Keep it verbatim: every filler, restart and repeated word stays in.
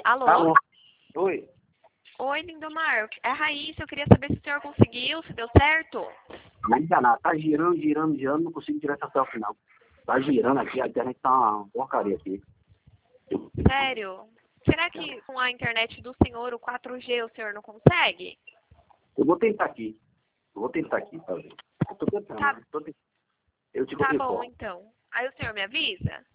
Alô? Alô? Oi? Oi, Lindomar. É a Raíssa. Eu queria saber se o senhor conseguiu, se deu certo. Ainda nada. Tá girando, girando, girando. Não consigo tirar essa selfie, não. Tá girando aqui. A internet tá uma porcaria aqui. Sério? Será que com a internet do senhor, o quatro G, o senhor não consegue? Eu vou tentar aqui. Eu vou tentar aqui, tá vendo? Eu tô tentando. Tá. Né? Tô tentando. Eu te Tá bom, conto. então. Aí o senhor me avisa?